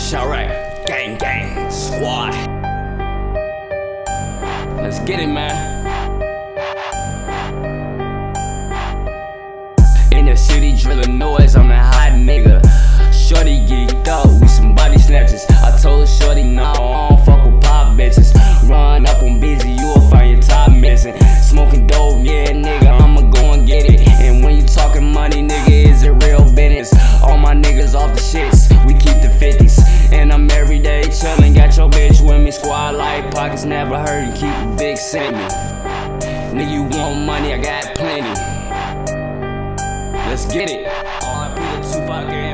Alright, gang, gang, squad. Let's get it, man. In the city, drilling noise, I'm that hot nigga. Shorty geeked up, we some body snatchers. I told Shorty, nah, I don't fuck with pop bitches. Run up on busy, you'll find your top missing. Smoking dope, yeah, nigga, I'ma go and get it. And when you talking money, nigga, is it real business? All my niggas off the shits, we keep the 50s. And I'm everyday chillin', got your bitch with me. Squad like pockets never hurt and keep a big send me. Nigga, you want money, I got plenty. Let's get it. R.I.P. to Tupac.